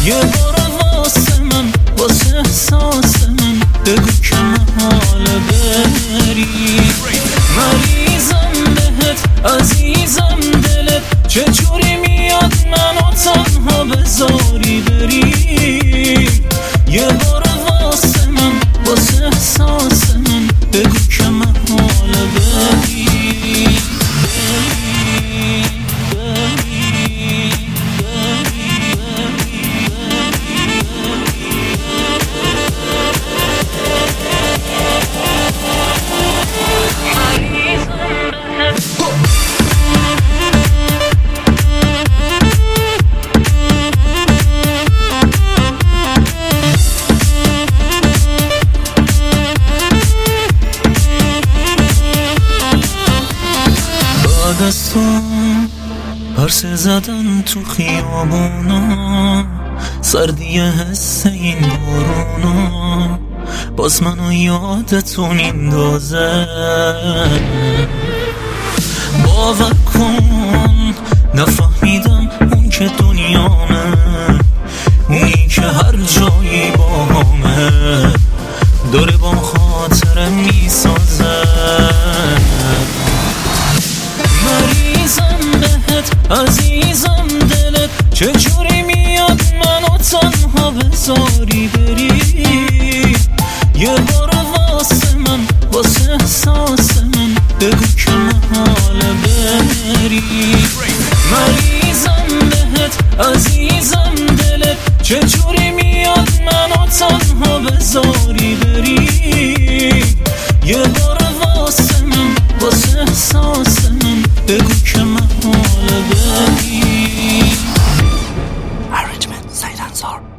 یه بار واسه من، واسه احساس من بگو که محاله بری. مریضم بهت عزیزم دلت، چجوری میاد منو تنها بذاری بری. یه بار واسه من، واسه احساس من بگو که محاله بری. بعد از تو پرسه زدن تو خیابونا، سردی حس این بارونا باز منو یادتو میندازه. باور کن نفهمیدم اون که دنیامه، اونی که هر جایی باهامه داره با خاطرم میسازه. مریضم بهت عزیزم دلت، چجوری میاد منو تنها بذاری بری. یه بار واسه من، واسه احساس من بگو که محاله بری. مریضم بهت عزیزم دلت، چجوری میاد منو تنها بذاری بری. یه بار واسه من، واسه احساس من بگو که محاله بری. Arrangement سعید انصار.